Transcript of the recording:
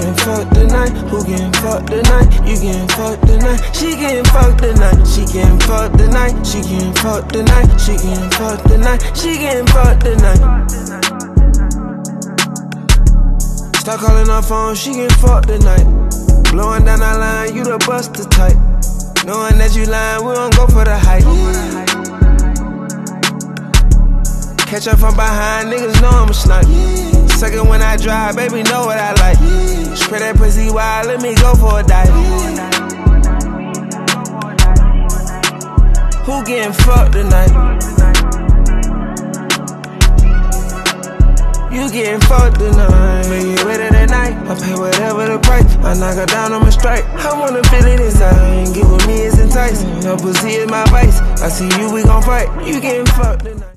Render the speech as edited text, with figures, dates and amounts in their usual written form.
getting fucked tonight? Who getting fucked tonight? You getting fucked tonight? She getting fucked tonight. She getting fucked tonight. She getting fucked tonight. She getting fucked tonight. She getting fucked tonight. Start calling her phone, she getting fucked tonight. Blowing down our line, you the buster type. Knowing that you lying, we don't go for the hype. Catch up from behind, niggas know I'm a snipe. Second when I drive, baby know what I like. Spread that pussy wide, let me go for a dive. Who getting fucked tonight? You getting fucked tonight. Make it ready tonight. I pay whatever the price. I knock her down on my strike. I wanna feel it inside. Get with me, it's enticing. Your pussy is my vice. I see you, we gon' fight. You getting fucked tonight.